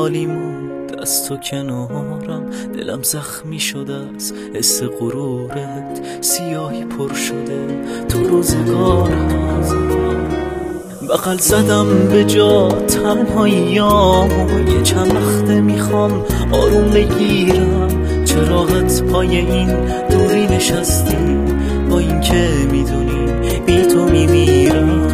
حالی موند از تو کنارم، دلم زخمی شده از حس غرورت، سیاهی پر شده تو روزگارم. بغل زدم به جا تنهاییامو، یه چند وقته میخوام آروم بگیرم. چراغت پای این دوری نشستی، با این که میدونی بی تو میمیرم.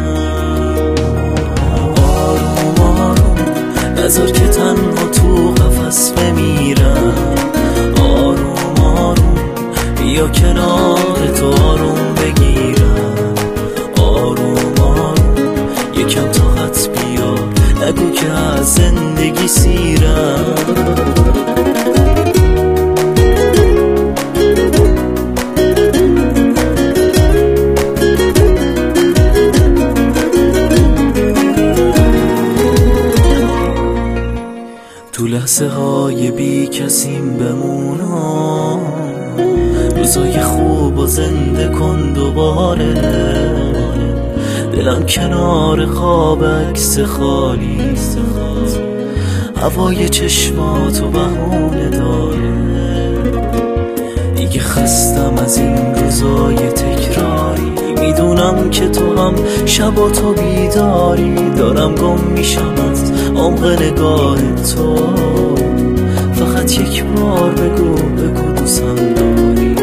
آروم آروم نذار که تنها تو قفس بمیرم. آروم آروم بیا کنار تو آروم بگیرم. آروم آروم یکم طاقت بیار، نگو که از زندگی سیرم. تو لحظه های بی کسیم بمونم، روزای خوب و زنده کن دوباره. دلم کنار خواب عکس خالی، هوای چشماتو بهونه داره. دیگه خستم از این روزای تکراری، میدونم که تو هم شباتو بیداری. دارم گم میشم از عمق نگاه تو، فقط یک بار بگو دوستم داری.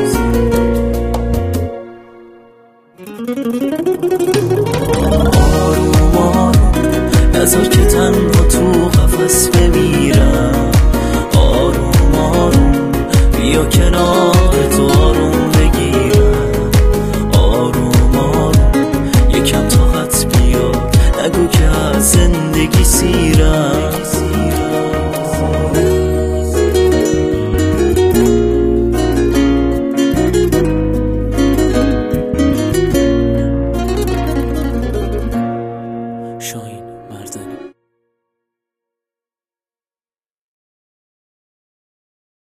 آروم آروم نذار که تنها تو قفس بمیرم. آروم آروم بیا کنار